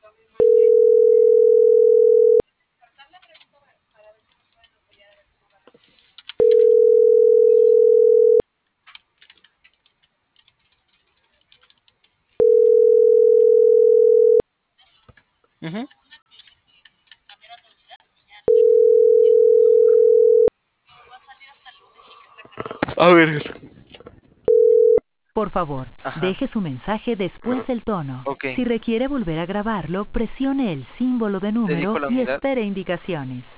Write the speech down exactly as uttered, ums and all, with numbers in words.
Ujú. A ver. Por favor, Ajá. deje su mensaje después del tono. Ok. Si requiere volver a grabarlo, presione el símbolo de Dedico número la y unidad. espere indicaciones.